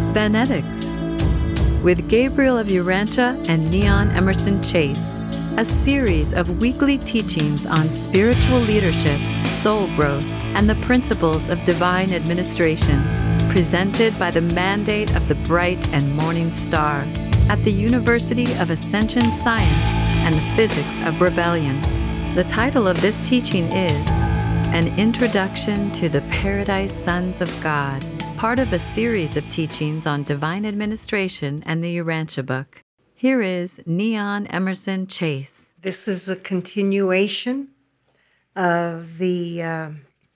Vanetics with Gabriel of Urantia and Neon Emerson Chase, a series of weekly teachings on spiritual leadership, soul growth, and the principles of divine administration, presented by the mandate of the bright and morning star at the University of Ascension Science and the Physics of Rebellion. The title of this teaching is An Introduction to the Paradise Sons of God, part of a series of teachings on divine administration and the Urantia book. Here is Neon Emerson Chase. This is a continuation of the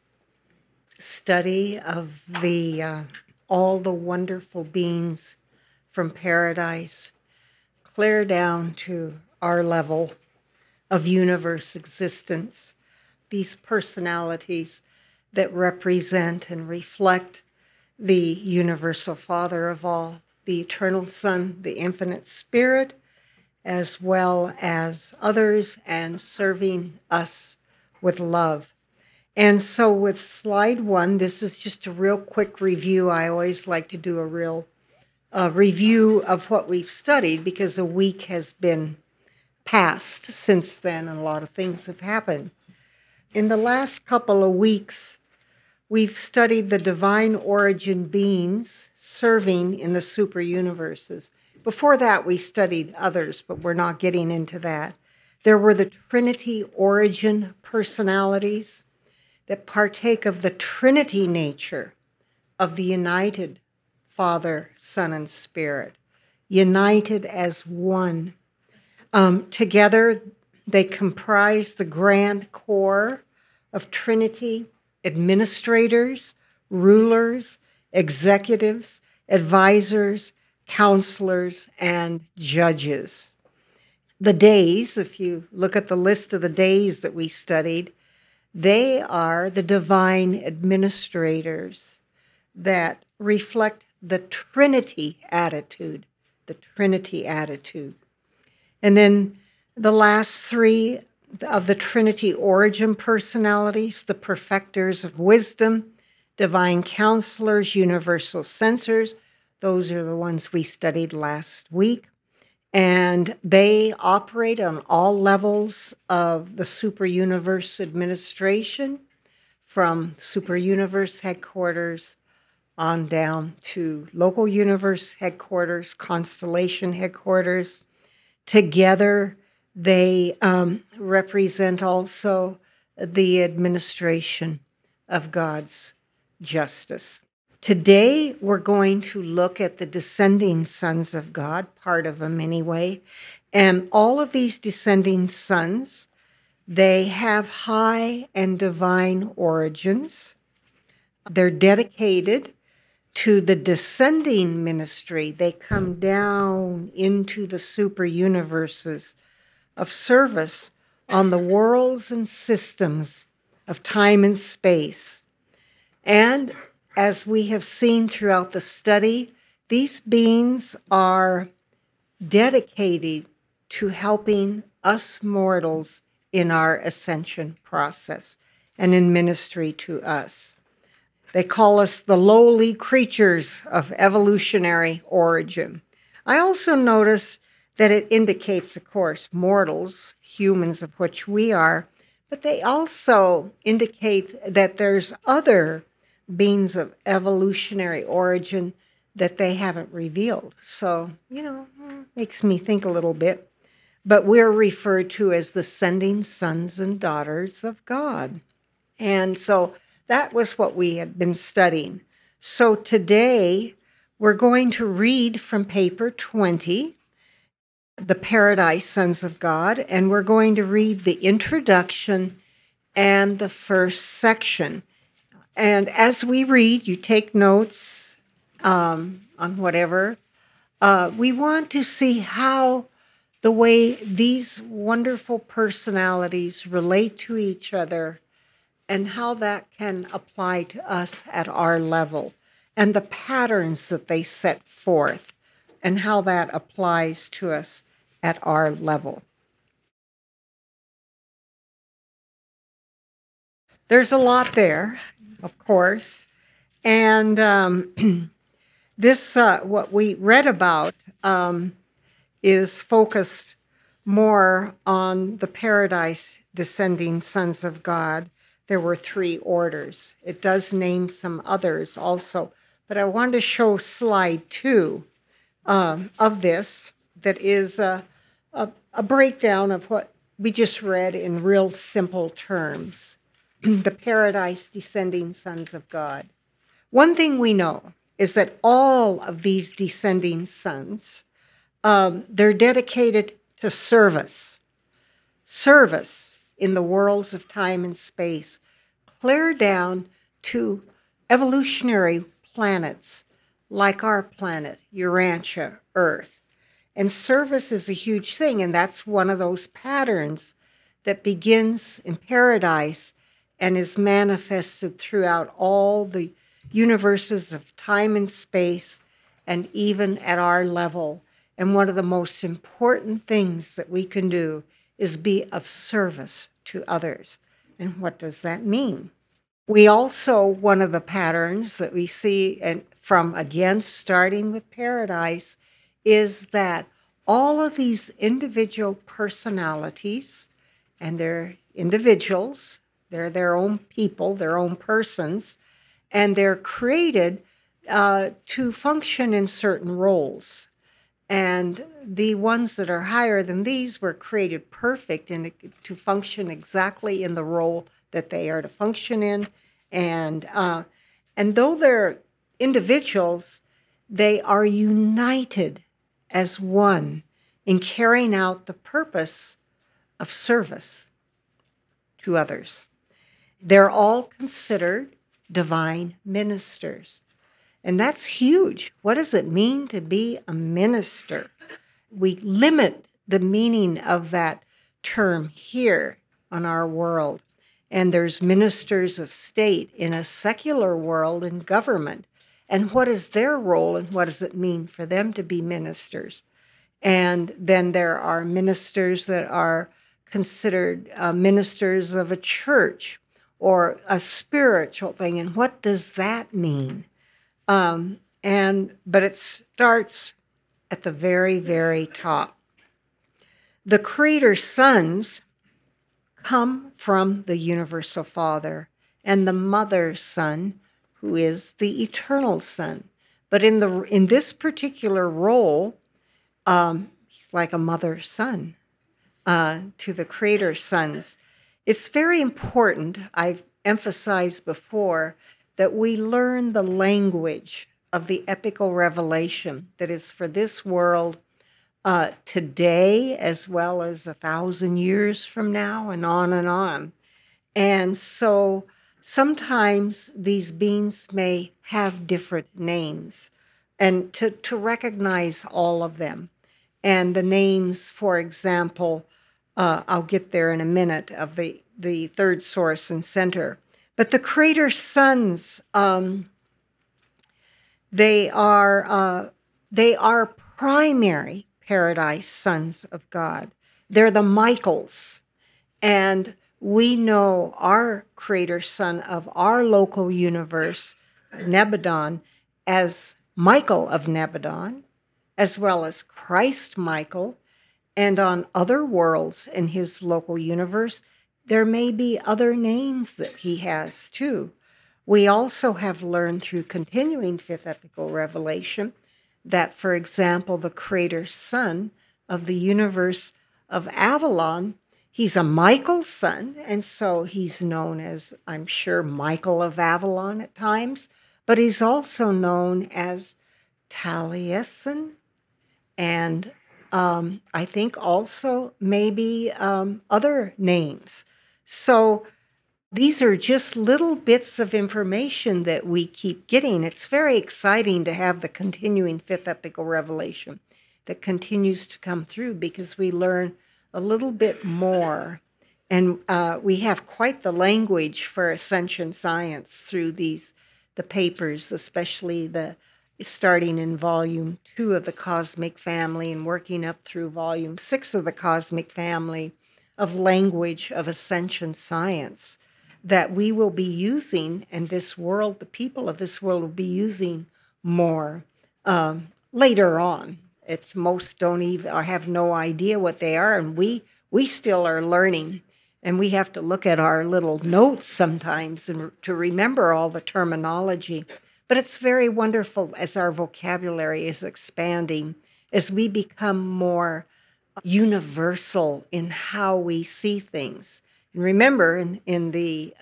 study of all the wonderful beings from paradise, clear down to our level of universe existence. These personalities that represent and reflect the universal Father of all, the Eternal Son, the Infinite Spirit, as well as others, and serving us with love. And so with slide 1, this is just a real quick review. I always like to do a real review of what we've studied because a week has been passed since then and a lot of things have happened. In the last couple of weeks, we've studied the divine origin beings serving in the super universes. Before that, we studied others, but we're not getting into that. There were the Trinity origin personalities that partake of the Trinity nature of the united Father, Son, and Spirit, united as one. Together, they comprise the grand core of Trinity administrators, rulers, executives, advisors, counselors, and judges. The days, if you look at the list of the days that we studied, they are the divine administrators that reflect the Trinity attitude, And then the last three of the Trinity origin personalities, the perfecters of wisdom, divine counselors, universal censors, those are the ones we studied last week. And they operate on all levels of the super universe administration, from super universe headquarters on down to local universe headquarters, constellation headquarters. Together, they represent also the administration of God's justice. Today, we're going to look at the descending sons of God, part of them anyway. And all of these descending sons, they have high and divine origins. They're dedicated to the descending ministry. They come down into the super universes of service on the worlds and systems of time and space. And as we have seen throughout the study, these beings are dedicated to helping us mortals in our ascension process and in ministry to us. They call us the lowly creatures of evolutionary origin. I also notice that it indicates, of course, mortals, humans of which we are, but they also indicate that there's other beings of evolutionary origin that they haven't revealed. So, makes me think a little bit. But we're referred to as the sending sons and daughters of God. And so that was what we had been studying. So today, we're going to read from paper 20, The Paradise Sons of God, and we're going to read the introduction and the first section. And as we read, you take notes on whatever. We want to see how the way these wonderful personalities relate to each other and how that can apply to us at our level, and the patterns that they set forth and how that applies to us at our level. There's a lot there, of course, and This, what we read about, is focused more on the paradise descending sons of God. There were 3 orders. It does name some others also, but I wanted to show slide 2 of this that is a breakdown of what we just read in real simple terms. The paradise descending sons of God. One thing we know is that all of these descending sons, they're dedicated to service in the worlds of time and space, clear down to evolutionary planets like our planet, Urantia, Earth. And service is a huge thing, and that's one of those patterns that begins in paradise and is manifested throughout all the universes of time and space, and even at our level. And one of the most important things that we can do is be of service to others. And what does that mean? We also, one of the patterns that we see, and from, again, starting with paradise, is that all of these individual personalities, and they're individuals, they're their own people, their own persons, and they're created to function in certain roles. And the ones that are higher than these were created perfect and to function exactly in the role that they are to function in. And though they're individuals, they are united as one in carrying out the purpose of service to others. They're all considered divine ministers. And that's huge. What does it mean to be a minister? We limit the meaning of that term here on our world. And there's ministers of state in a secular world in government. And what is their role and what does it mean for them to be ministers? And then there are ministers that are considered ministers of a church or a spiritual thing. And what does that mean? But it starts at the very, very top. The Creator sons come from the Universal Father and the Mother Son, who is the Eternal Son. But in this particular role, he's like a mother-son to the Creator sons. It's very important, I've emphasized before, that we learn the language of the epical revelation that is for this world today, as well as 1,000 years from now, and on and on. And so sometimes these beings may have different names, and to recognize all of them. And the names, for example, I'll get there in a minute, of the third source and center. But the Creator sons, they are primary paradise sons of God. They're the Michaels. And we know our Creator son of our local universe, Nebadon, as Michael of Nebadon, as well as Christ Michael. And on other worlds in his local universe, there may be other names that he has too. We also have learned through continuing fifth epical revelation that, for example, the Creator son of the universe of Avalon, he's a Michael son, and so he's known as, I'm sure, Michael of Avalon at times, but he's also known as Taliesin, and I think also maybe other names. So these are just little bits of information that we keep getting. It's very exciting to have the continuing fifth epical revelation that continues to come through, because we learn a little bit more. And we have quite the language for ascension science through the papers, especially starting in volume 2 of the Cosmic Family and working up through volume 6 of the Cosmic Family of language of ascension science that we will be using, and this world, the people of this world will be using more later on. It's most don't even or have no idea what they are, and we still are learning, and we have to look at our little notes sometimes and to remember all the terminology. But it's very wonderful as our vocabulary is expanding, as we become more universal in how we see things. And remember, in the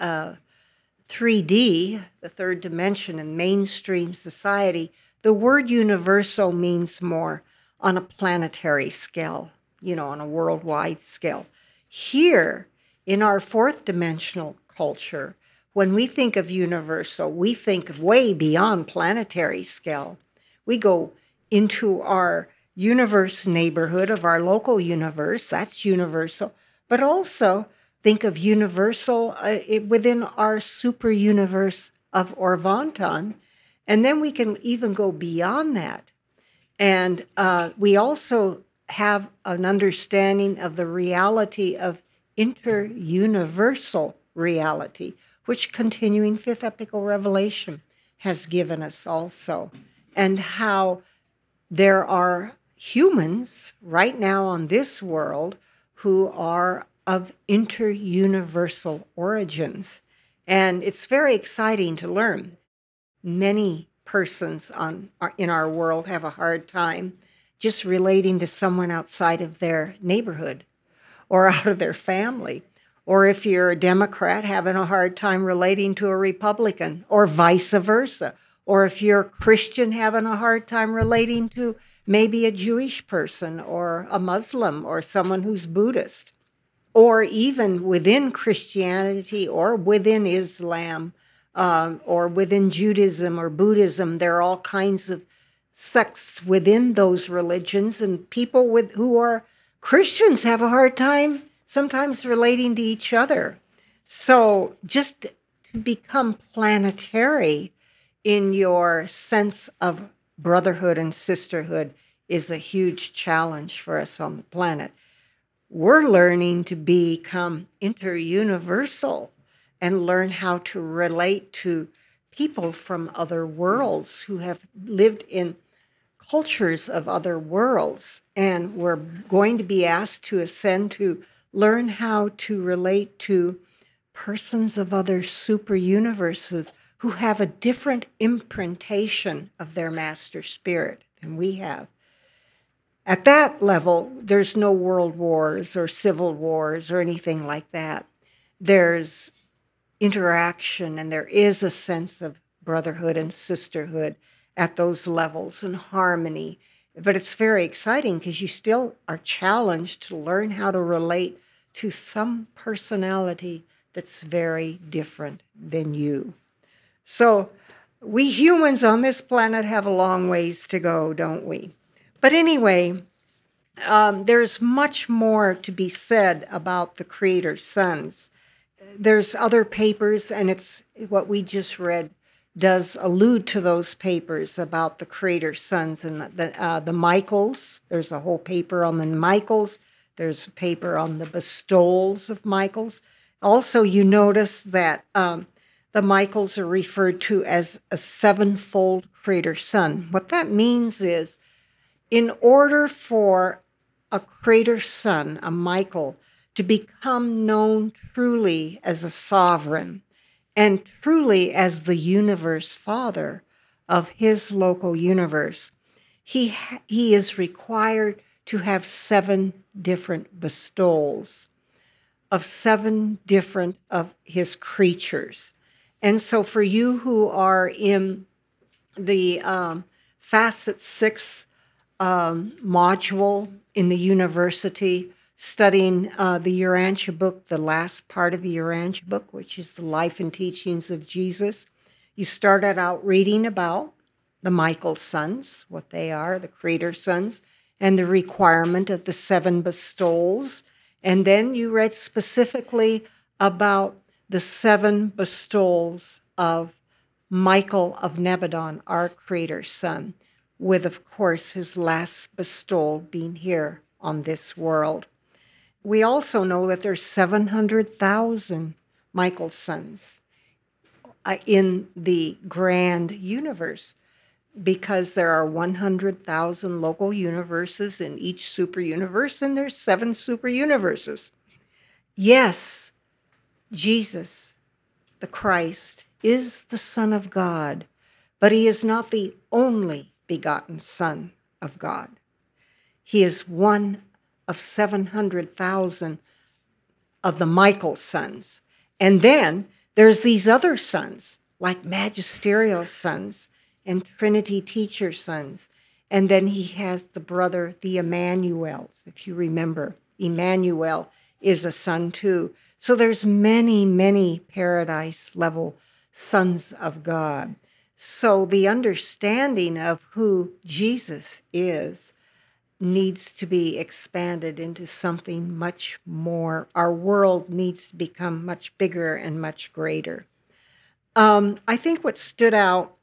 3D, the third dimension in mainstream society, the word universal means more on a planetary scale, on a worldwide scale. Here, in our fourth dimensional culture, when we think of universal, we think of way beyond planetary scale. We go into our universe neighborhood of our local universe, that's universal, but also think of universal within our super universe of Orvonton. And then we can even go beyond that. And we also have an understanding of the reality of inter-universal reality, which continuing fifth epical revelation has given us also. And how there are humans right now on this world who are of inter-universal origins. And it's very exciting to learn. Many persons in our world have a hard time just relating to someone outside of their neighborhood or out of their family. Or if you're a Democrat, having a hard time relating to a Republican, or vice versa. Or if you're a Christian, having a hard time relating to maybe a Jewish person or a Muslim or someone who's Buddhist. Or even within Christianity or within Islam or within Judaism or Buddhism, there are all kinds of sects within those religions, and people who are Christians have a hard time sometimes relating to each other. So just to become planetary in your sense of brotherhood and sisterhood is a huge challenge for us on the planet. We're learning to become inter-universal and learn how to relate to people from other worlds who have lived in cultures of other worlds. And we're going to be asked to ascend to learn how to relate to persons of other super universes who have a different imprintation of their master spirit than we have. At that level, there's no world wars or civil wars or anything like that. There's interaction, and there is a sense of brotherhood and sisterhood at those levels and harmony. But it's very exciting because you still are challenged to learn how to relate to some personality that's very different than you. So we humans on this planet have a long ways to go, don't we? But anyway, there's much more to be said about the Creator's sons. There's other papers, and it's what we just read does allude to those papers about the Creator's sons and the Michaels. There's a whole paper on the Michaels. There's a paper on the bestowals of Michaels. Also, you notice that the Michaels are referred to as a sevenfold Creator son. What that means is, in order for a Creator son, a Michael, to become known truly as a sovereign and truly as the universe father of his local universe, he is required to have 7 different bestowals of 7 different of his creatures. And so for you who are in the Facet 6 module in the university, studying the Urantia book, the last part of the Urantia book, which is the life and teachings of Jesus, you started out reading about the Michael sons, what they are, the Creator sons, and the requirement of the 7 bestowals. And then you read specifically about the 7 bestowals of Michael of Nebadon, our Creator son, with, of course, his last bestowal being here on this world. We also know that there's 700,000 Michael sons in the grand universe. because there are 100,000 local universes in each super universe, and there's 7 super universes. Yes, Jesus, the Christ, is the Son of God, but he is not the only begotten Son of God. He is one of 700,000 of the Michael sons. And then there's these other sons, like magisterial sons and Trinity teacher sons. And then he has the brother, the Emmanuels. If you remember, Emmanuel is a son too. So there's many, many paradise level sons of God. So the understanding of who Jesus is needs to be expanded into something much more. Our world needs to become much bigger and much greater. I think what stood out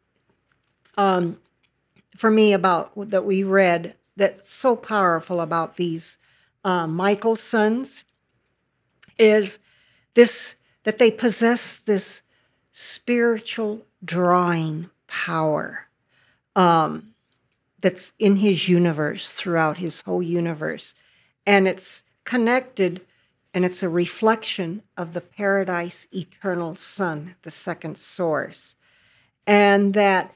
for me about that we read that's so powerful about these Michael sons is this, that they possess this spiritual drawing power that's in his universe, throughout his whole universe. And it's connected, and it's a reflection of the paradise eternal Son, the second source. And that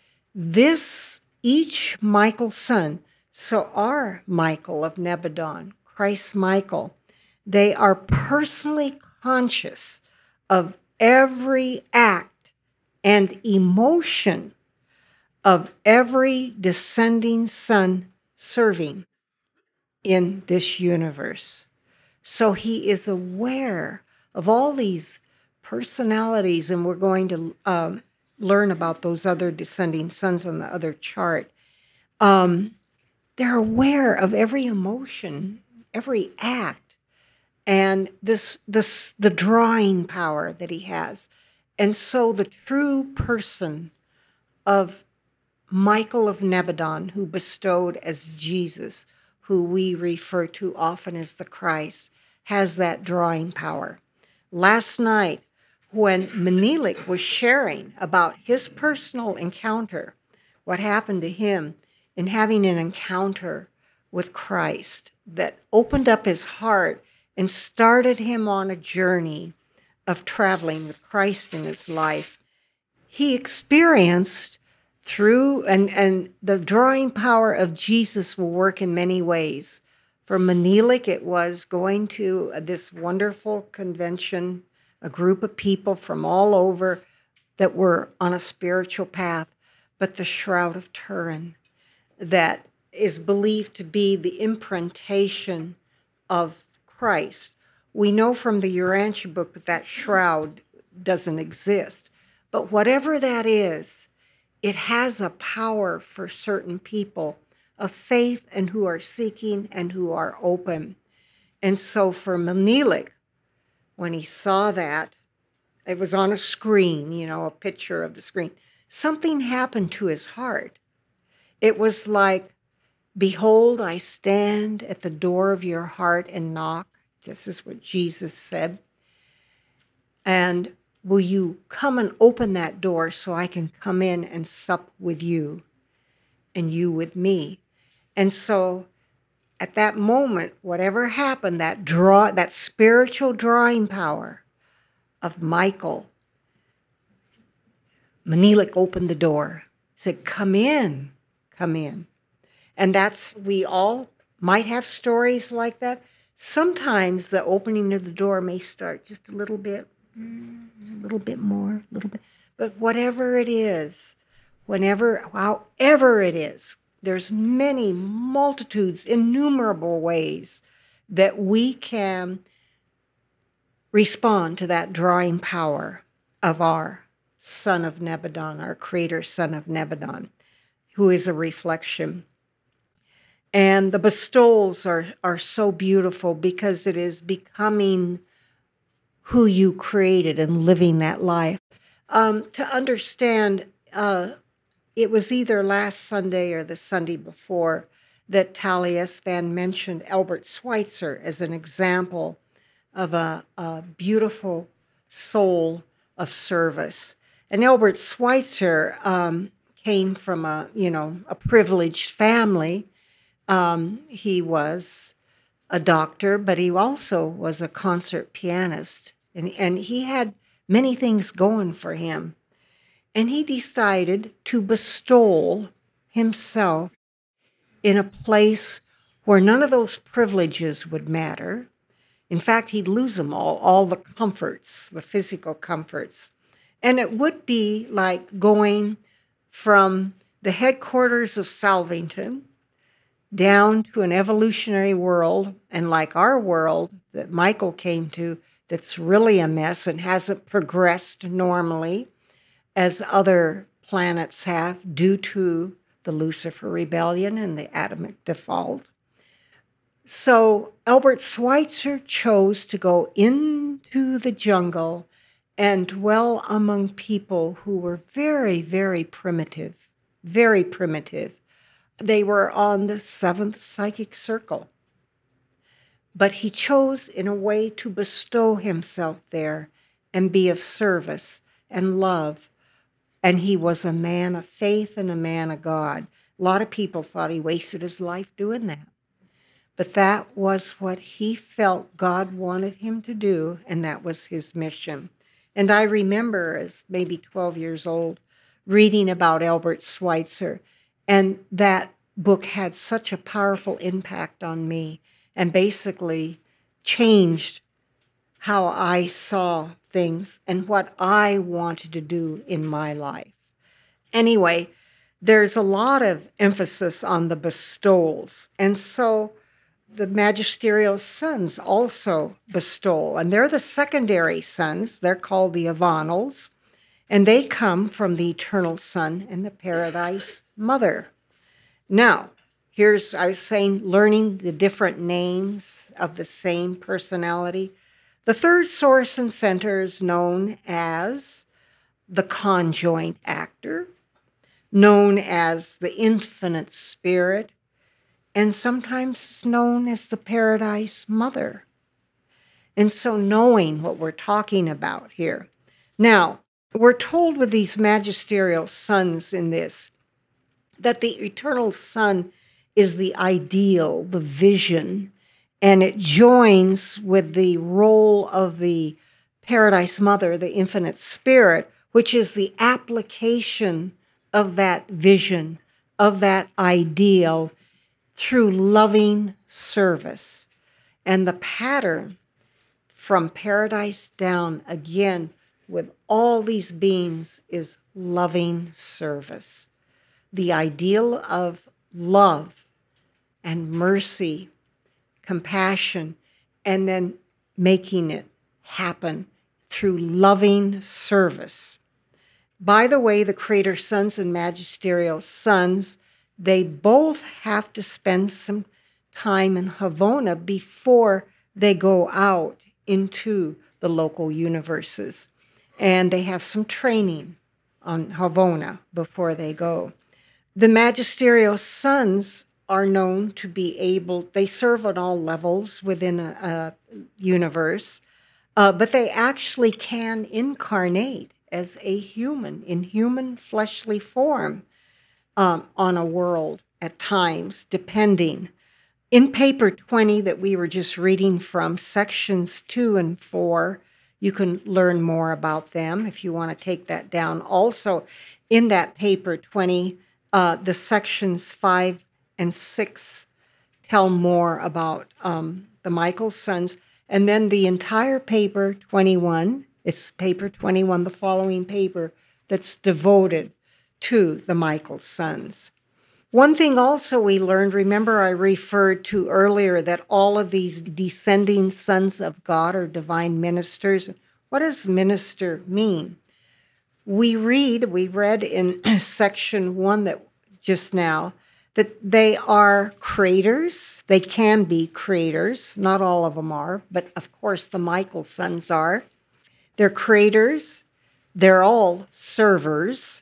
each Michael son, so our Michael of Nebadon, Christ Michael, they are personally conscious of every act and emotion of every descending son serving in this universe. So he is aware of all these personalities, and we're going to learn about those other descending sons on the other chart. They're aware of every emotion, every act, and the drawing power that he has. And so the true person of Michael of Nebadon, who bestowed as Jesus, who we refer to often as the Christ, has that drawing power. Last night, when Menelik was sharing about his personal encounter, what happened to him in having an encounter with Christ that opened up his heart and started him on a journey of traveling with Christ in his life, he experienced through, and the drawing power of Jesus will work in many ways. For Menelik, it was going to this wonderful convention, a group of people from all over that were on a spiritual path, but the Shroud of Turin, that is believed to be the imprintation of Christ. We know from the Urantia book that that shroud doesn't exist, but whatever that is, it has a power for certain people of faith and who are seeking and who are open. And so for Menelik, when he saw that, it was on a screen, a picture of the screen, something happened to his heart. It was like, behold, I stand at the door of your heart and knock. This is what Jesus said. And will you come and open that door so I can come in and sup with you and you with me? And so at that moment, whatever happened, that spiritual drawing power of Michael, Menelik opened the door, said, come in, come in. And we all might have stories like that. Sometimes the opening of the door may start just a little bit more, a little bit. But whatever it is, however it is, there's many multitudes, innumerable ways that we can respond to that drawing power of our Son of Nebadon, our Creator Son of Nebadon, who is a reflection. And the bestowals are so beautiful because it is becoming who you created and living that life. To understand, it was either last Sunday or the Sunday before that Talia Svan mentioned Albert Schweitzer as an example of a beautiful soul of service. And Albert Schweitzer came from a privileged family. He was a doctor, but he also was a concert pianist. And he had many things going for him. And he decided to bestow himself in a place where none of those privileges would matter. In fact, he'd lose them all the comforts, the physical comforts. And it would be like going from the headquarters of Salvington down to an evolutionary world, and like our world that Michael came to, that's really a mess and hasn't progressed normally as other planets have due to the Lucifer rebellion and the Adamic default. So Albert Schweitzer chose to go into the jungle and dwell among people who were very, very primitive, very primitive. They were on the 7th psychic circle. But he chose in a way to bestow himself there and be of service and love. And he was a man of faith and a man of God. A lot of people thought he wasted his life doing that. But that was what he felt God wanted him to do, and that was his mission. And I remember, as maybe 12 years old, reading about Albert Schweitzer, and that book had such a powerful impact on me and basically changed how I saw things and what I wanted to do in my life. Anyway, there's a lot of emphasis on the bestowals. And so the magisterial sons also bestow, and they're the secondary sons. They're called the Avanals, and they come from the eternal Son and the Paradise Mother. Now, I was saying, learning the different names of the same personality. The third source and center is known as the conjoint actor, known as the infinite spirit, and sometimes known as the Paradise Mother. And so knowing what we're talking about here. Now, we're told with these magisterial sons in this, that the eternal Son is the ideal, the vision, and it joins with the role of the Paradise Mother, the infinite spirit, which is the application of that vision, of that ideal, through loving service. And the pattern from paradise down, again, with all these beings, is loving service. The ideal of love and mercy, compassion, and then making it happen through loving service. By the way, the Creator Sons and Magisterial Sons, they both have to spend some time in Havona before they go out into the local universes. And they have some training on Havona before they go. The magisterial sons are known to be they serve on all levels within a universe, but they actually can incarnate as a human, in human fleshly form, on a world at times, depending. In paper 20 that we were just reading from, sections 2 and 4, you can learn more about them if you want to take that down. Also, in that paper 20, the sections 5 and 6 tell more about the Michael sons. And then the entire paper 21, it's paper 21, the following paper, that's devoted to the Michael sons. One thing also we learned, remember I referred to earlier that all of these descending sons of God are divine ministers. What does minister mean? We read in section 1 that just now, that they are creators. They can be creators. Not all of them are, but of course the Michael sons are. They're creators. They're all servers.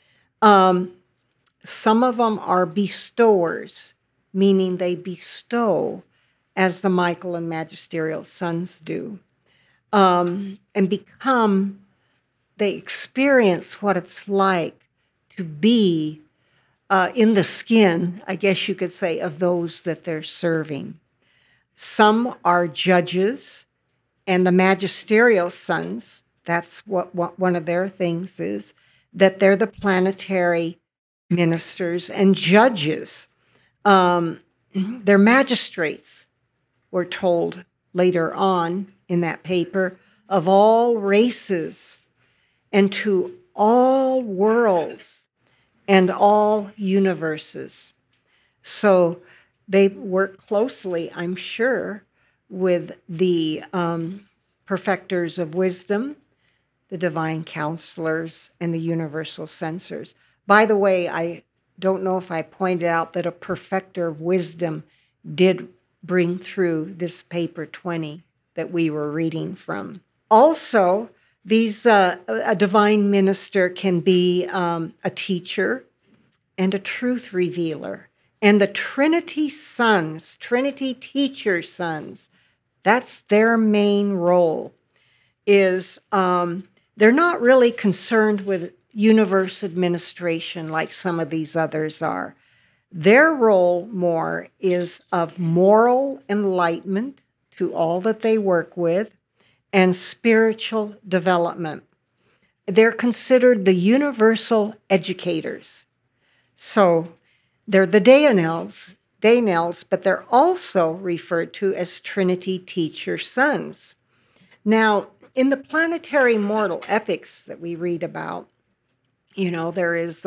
Some of them are bestowers, meaning they bestow as the Michael and magisterial sons do, and they experience what it's like to be in the skin, I guess you could say, of those that they're serving. Some are judges, and the magisterial sons, that's what one of their things is, that they're the planetary ministers and judges. They're magistrates, we're told later on in that paper, of all races and to all worlds and all universes. So they work closely, I'm sure, with the perfecters of wisdom, the divine counselors, and the universal censors. By the way, I don't know if I pointed out that a perfecter of wisdom did bring through this paper 20 that we were reading from. Also, a divine minister can be a teacher and a truth revealer. And the Trinity sons, Trinity teacher sons, that's their main role, is they're not really concerned with universe administration like some of these others are. Their role more is of moral enlightenment to all that they work with and spiritual development. They're considered the universal educators. So they're the Daynels, but they're also referred to as Trinity teacher sons. Now, in the planetary mortal epics that we read about, there is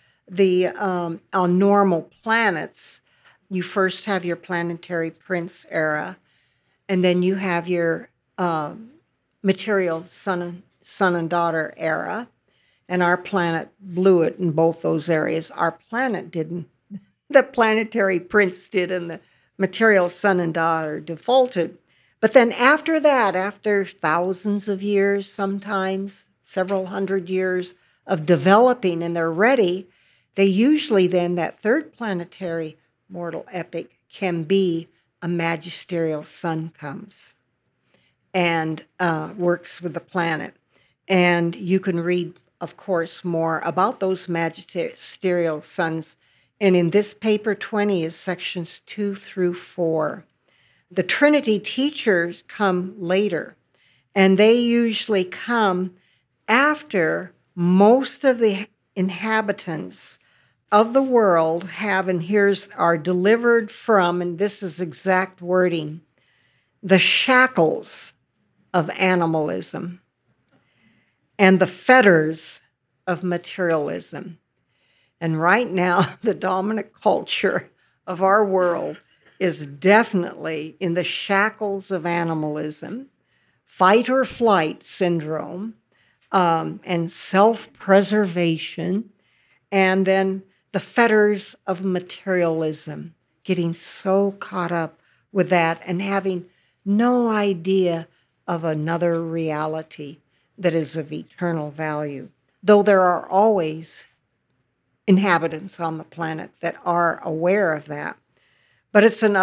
on normal planets, you first have your planetary prince era, and then you have your material son and daughter era, and our planet blew it in both those areas. Our planet didn't. The planetary prince did, and the material son and daughter defaulted. But then after that, after thousands of years, sometimes several hundred years of developing, and they're ready, they usually then, that third planetary mortal epic can be a magisterial son comes and works with the planet. And you can read, of course, more about those magisterial sons. And in this paper 20 is sections 2 through 4. The Trinity teachers come later, and they usually come after most of the inhabitants of the world are delivered from, and this is exact wording, the shackles of animalism and the fetters of materialism. And right now, the dominant culture of our world is definitely in the shackles of animalism, fight or flight syndrome, and self-preservation, and then the fetters of materialism, getting so caught up with that and having no idea of another reality that is of eternal value. Though there are always inhabitants on the planet that are aware of that. But it's an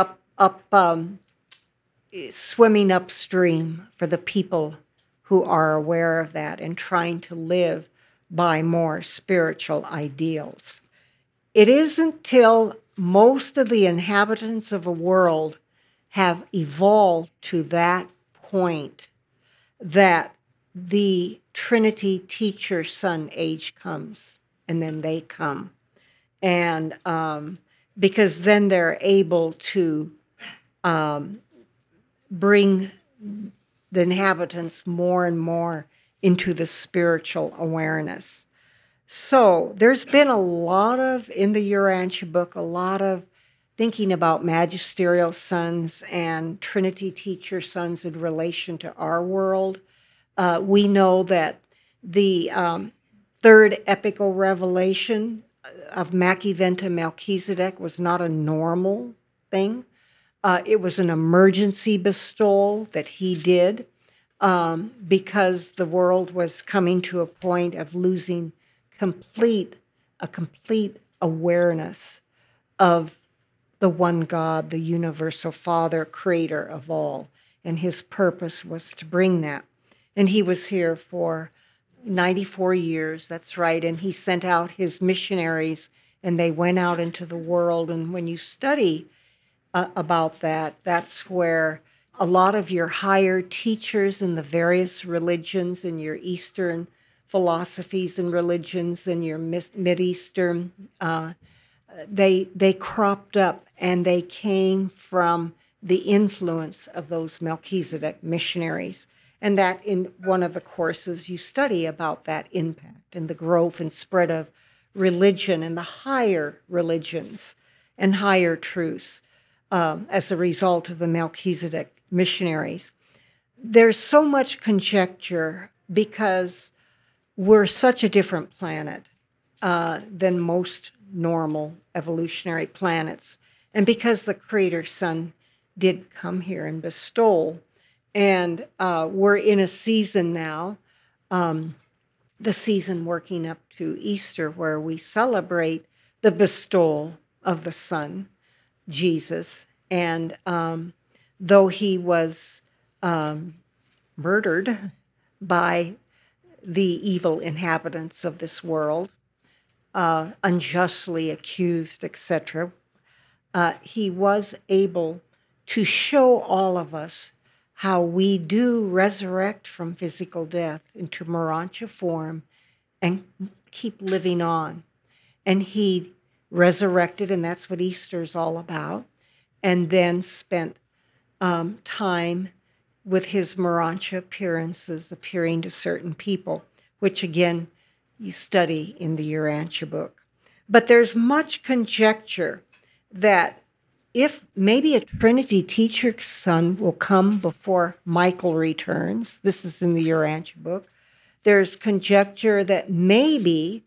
swimming upstream for the people who are aware of that and trying to live by more spiritual ideals. It isn't till most of the inhabitants of a world have evolved to that point that the Trinity teacher son age comes, and then they come. And because then they're able to bring the inhabitants more and more into the spiritual awareness. So there's been a lot of, in the Urantia book, a lot of thinking about magisterial sons and Trinity teacher sons in relation to our world. We know that the third epical revelation of Machiventa Melchizedek was not a normal thing. It was an emergency bestowal that he did because the world was coming to a point of losing a complete awareness of the one God, the universal Father, creator of all. And his purpose was to bring that. And he was here for 94 years, that's right. And he sent out his missionaries, and they went out into the world. And when you study about that, that's where a lot of your higher teachers in the various religions and your Eastern philosophies and religions and your Mid-Eastern, they cropped up, and they came from the influence of those Melchizedek missionaries. And that in one of the courses you study about that impact and the growth and spread of religion and the higher religions and higher truths as a result of the Melchizedek missionaries. There's so much conjecture because we're such a different planet than most normal evolutionary planets. And because the Creator Son did come here and bestow, and we're in a season now, the season working up to Easter, where we celebrate the bestowal of the Son, Jesus. And though he was murdered by the evil inhabitants of this world, unjustly accused, etc., he was able to show all of us how we do resurrect from physical death into Morontia form and keep living on. And he resurrected, and that's what Easter is all about, and then spent time with his Morontia appearances, appearing to certain people, which again, you study in the Urantia book. But there's much conjecture that if maybe a Trinity teacher son will come before Michael returns, this is in the Urantia book, there's conjecture that maybe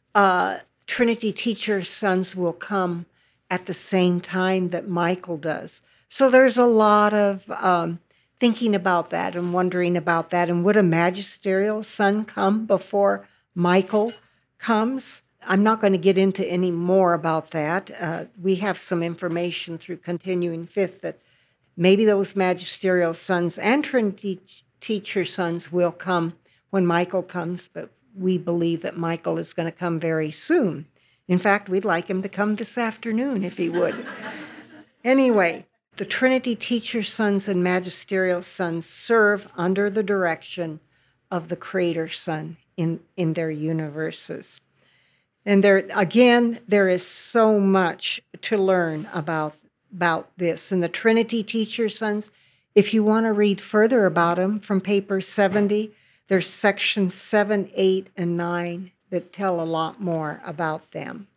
Trinity teacher sons will come at the same time that Michael does. So there's a lot of thinking about that and wondering about that. And would a magisterial son come before Michael comes? I'm not going to get into any more about that. We have some information through Continuing Fifth that maybe those magisterial sons and Trinity teacher sons will come when Michael comes, but we believe that Michael is going to come very soon. In fact, we'd like him to come this afternoon if he would. Anyway, the Trinity teacher sons and magisterial sons serve under the direction of the Creator Son in their universes. And there is so much to learn about this. And the Trinity teacher sons, if you want to read further about them from paper 70, there's sections 7, 8, and 9 that tell a lot more about them.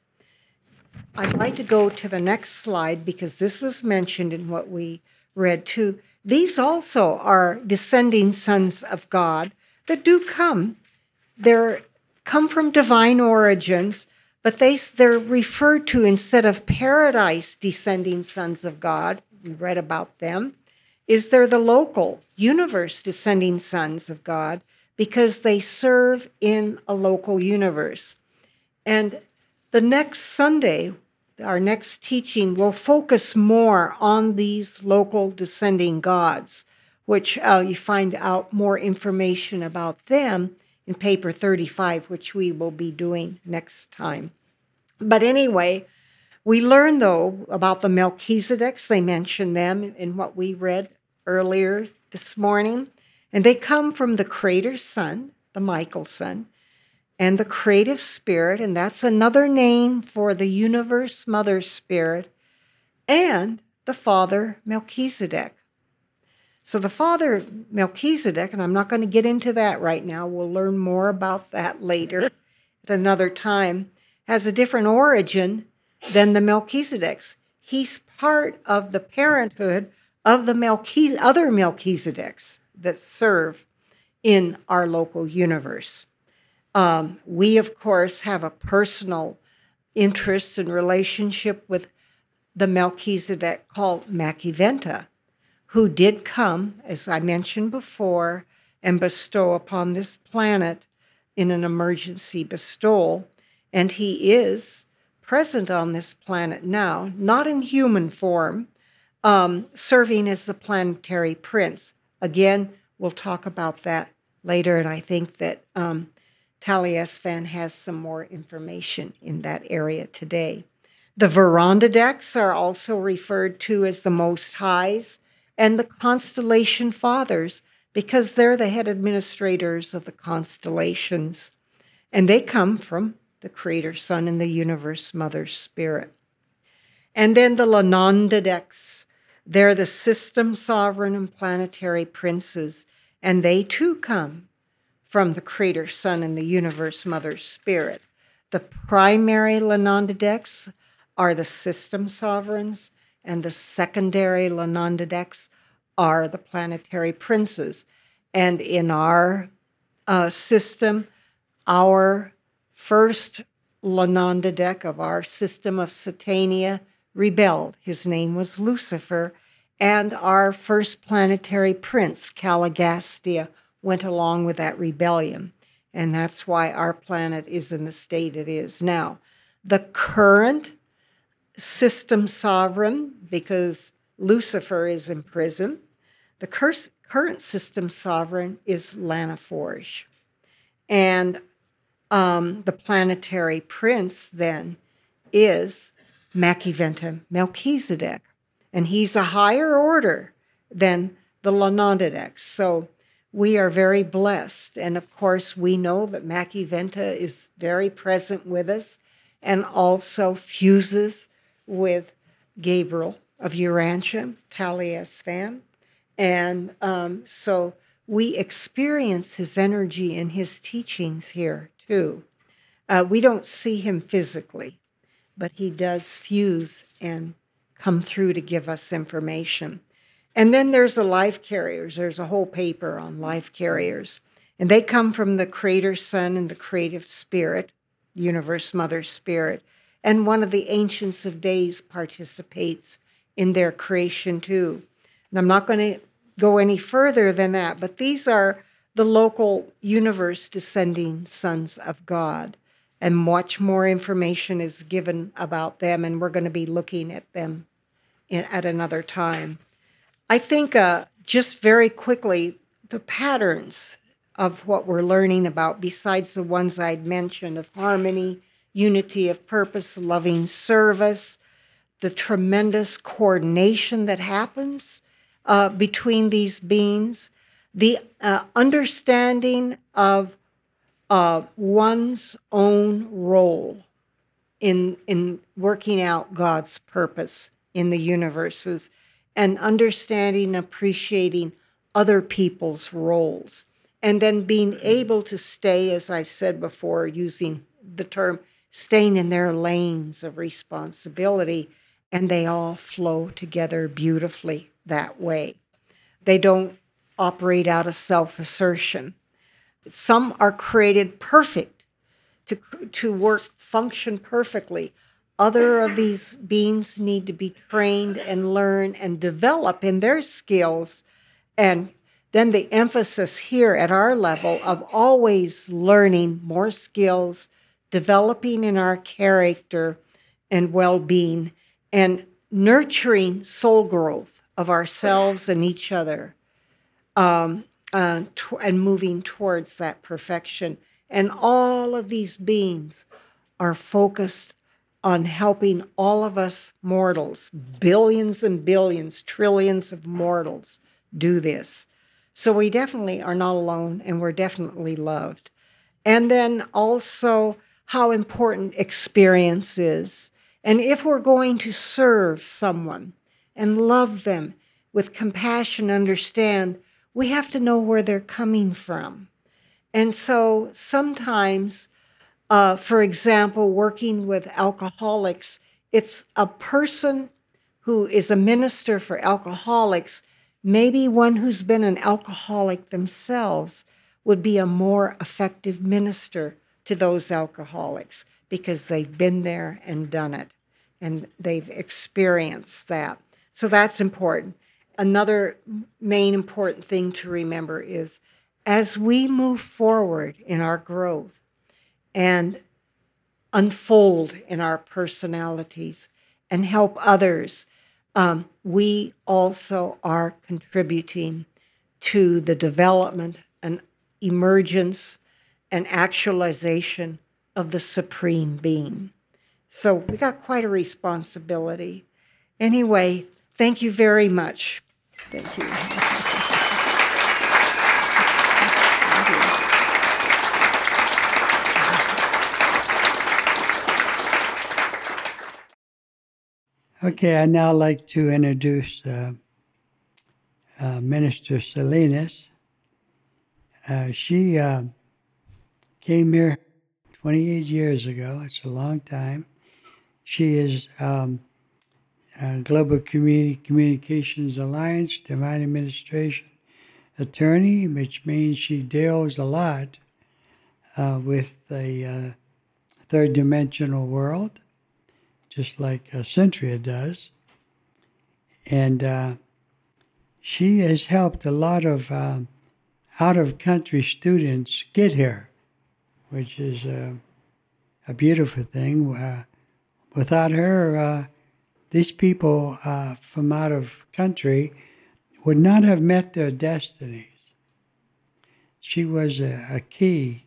I'd like to go to the next slide because this was mentioned in what we read too. These also are descending sons of God that do come. They're come from divine origins, but they're referred to instead of paradise descending sons of God, we read about them, they're the local universe descending sons of God because they serve in a local universe. And the next Sunday, our next teaching will focus more on these local descending gods, which you find out more information about them in paper 35, which we will be doing next time. But anyway, we learn, though, about the Melchizedeks. They mention them in what we read earlier this morning. And they come from the Creator Son, the Michael Son, and the Creative Spirit, and that's another name for the Universe Mother Spirit, and the Father Melchizedek. So the Father Melchizedek, and I'm not going to get into that right now, we'll learn more about that later at another time, has a different origin than the Melchizedeks. He's part of the parenthood of the other Melchizedeks that serve in our local universe. We, of course, have a personal interest and relationship with the Melchizedek called Machiventa, who did come, as I mentioned before, and bestow upon this planet in an emergency bestowal. And he is present on this planet now, not in human form, serving as the planetary prince. Again, we'll talk about that later, and I think that Taliesvan has some more information in that area today. The Verondadeks are also referred to as the Most Highs and the Constellation Fathers because they're the head administrators of the constellations. And they come from the Creator Son and the Universe Mother Spirit. And then the Lanandadeks, they're the system sovereign and planetary princes, and they too come from the Creator Son and the Universe Mother Spirit. The primary Lanandadeks are the system sovereigns, and the secondary Lanandadeks are the planetary princes. And in our system, our first Lanandadek of our system of Satania rebelled. His name was Lucifer, and our first planetary prince, Caligastia, went along with that rebellion. And that's why our planet is in the state it is now. The current system sovereign, because Lucifer is in prison, the current system sovereign is Lanaforge. And the planetary prince then is Makiventa Melchizedek. And he's a higher order than the Lanandadeks. So we are very blessed. And of course, we know that Makiventa is very present with us and also fuses with Gabriel of Urantia, Taliesvan. And so we experience his energy and his teachings here too. We don't see him physically, but he does fuse and come through to give us information. And then there's the life carriers. There's a whole paper on life carriers. And they come from the Creator Son and the Creative Spirit, Universe Mother Spirit. And one of the Ancients of Days participates in their creation too. And I'm not going to go any further than that, but these are the local universe descending sons of God. And much more information is given about them, and we're going to be looking at them at another time. I think just very quickly, the patterns of what we're learning about, besides the ones I'd mentioned of harmony, unity of purpose, loving service, the tremendous coordination that happens between these beings, the understanding of one's own role in working out God's purpose in the universes, and understanding, appreciating other people's roles, and then being able to stay, as I've said before, using the term, staying in their lanes of responsibility, and they all flow together beautifully that way. They don't operate out of self-assertion. Some are created perfect to work, function perfectly. Other of these beings need to be trained and learn and develop in their skills. And then the emphasis here at our level of always learning more skills, developing in our character and well-being, and nurturing soul growth of ourselves and each other, and moving towards that perfection. And all of these beings are focused on helping all of us mortals, billions and billions, trillions of mortals, do this. So we definitely are not alone, and we're definitely loved. And then also how important experience is. And if we're going to serve someone and love them with compassion, understand, we have to know where they're coming from. And so sometimes, for example, working with alcoholics, it's a person who is a minister for alcoholics, maybe one who's been an alcoholic themselves would be a more effective minister to those alcoholics because they've been there and done it, and they've experienced that. So that's important. Another main important thing to remember is as we move forward in our growth and unfold in our personalities and help others, we also are contributing to the development and emergence and actualization of the Supreme Being. So we got quite a responsibility. Anyway, thank you very much. Thank you. Okay, I'd now like to introduce Minister Salinas. She came here 28 years ago. It's a long time. She is Global Communications Alliance Divine Administration attorney, which means she deals a lot with the third dimensional world, just like Centria does. And she has helped a lot of out-of-country students get here, which is a beautiful thing. Without her, these people from out of country would not have met their destinies. She was a key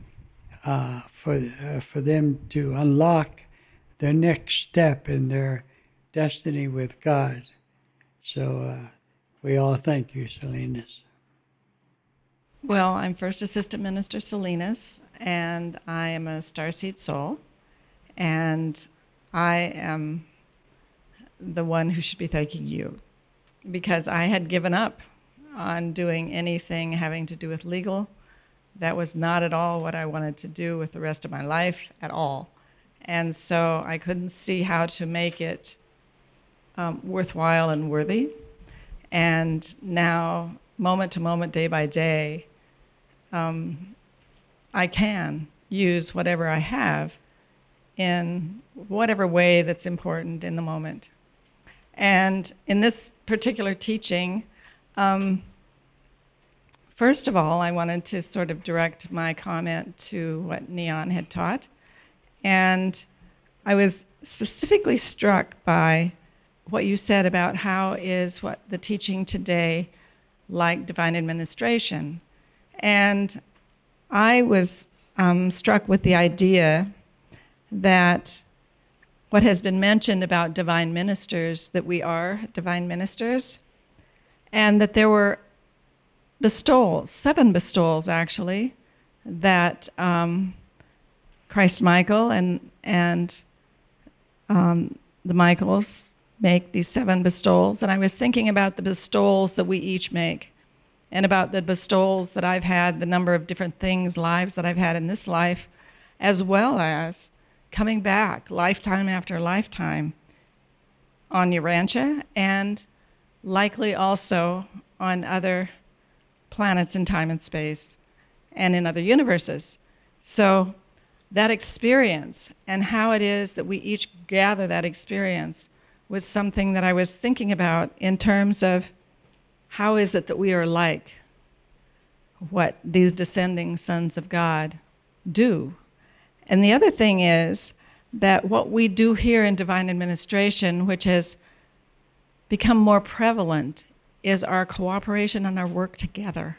for them to unlock their next step in their destiny with God. So we all thank you, Salinas. Well, I'm First Assistant Minister Salinas, and I am a Starseed Soul, and I am the one who should be thanking you, because I had given up on doing anything having to do with legal. That was not at all what I wanted to do with the rest of my life at all. And so I couldn't see how to make it worthwhile and worthy. And now, moment to moment, day by day, I can use whatever I have in whatever way that's important in the moment. And in this particular teaching, first of all, I wanted to sort of direct my comment to what Neon had taught. And I was specifically struck by what you said about how is what the teaching today like divine administration. And I was struck with the idea that what has been mentioned about divine ministers, that we are divine ministers, and that there were bestowals, 7 bestowals actually, that Christ Michael and the Michaels make these 7 bestowals. And I was thinking about the bestowals that we each make, and about the bestowals that I've had, the number of different things, lives that I've had in this life, as well as coming back lifetime after lifetime on Urantia, and likely also on other planets in time and space and in other universes. So that experience and how it is that we each gather that experience was something that I was thinking about in terms of how is it that we are like what these descending sons of God do. And the other thing is that what we do here in divine administration, which has become more prevalent, is our cooperation and our work together.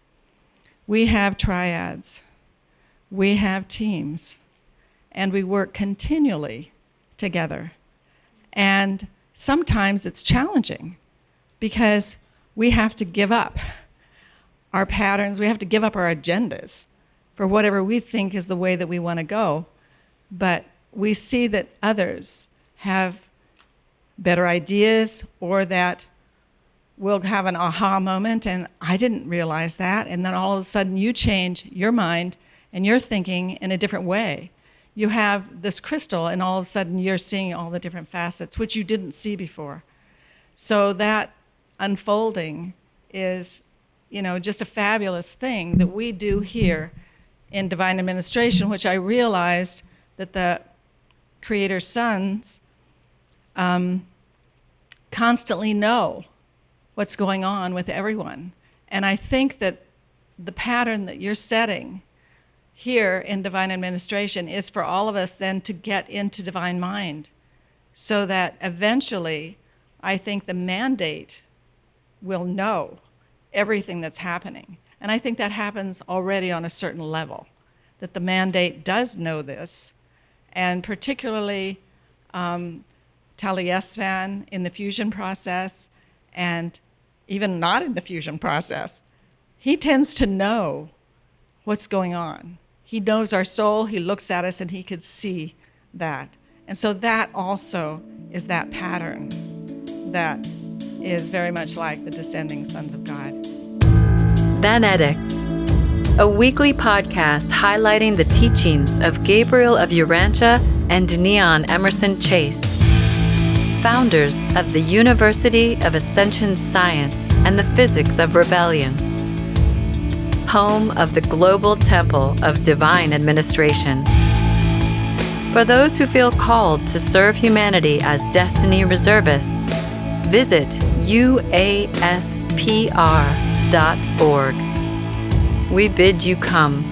We have triads, we have teams, and we work continually together. And sometimes it's challenging because we have to give up our patterns, we have to give up our agendas for whatever we think is the way that we want to go. But we see that others have better ideas, or that we'll have an aha moment, and I didn't realize that, and then all of a sudden you change your mind and you're thinking in a different way. You have this crystal, and all of a sudden you're seeing all the different facets, which you didn't see before. So that unfolding is, just a fabulous thing that we do here in divine administration, which I realized that the Creator's sons constantly know what's going on with everyone. And I think that the pattern that you're setting here in divine administration is for all of us then to get into divine mind, so that eventually I think the mandate will know everything that's happening. And I think that happens already on a certain level. that the mandate does know this, and particularly Taliesin in the fusion process, and even not in the fusion process. He tends to know what's going on. He knows our soul, he looks at us, and he could see that. And so that also is that pattern that is very much like the descending sons of God. Vanetics, a weekly podcast highlighting the teachings of Gabriel of Urantia and Neon Emerson Chase, founders of the University of Ascension Science and the Physics of Rebellion, home of the Global Temple of Divine Administration. For those who feel called to serve humanity as Destiny Reservists, visit uaspr.org. We bid you come.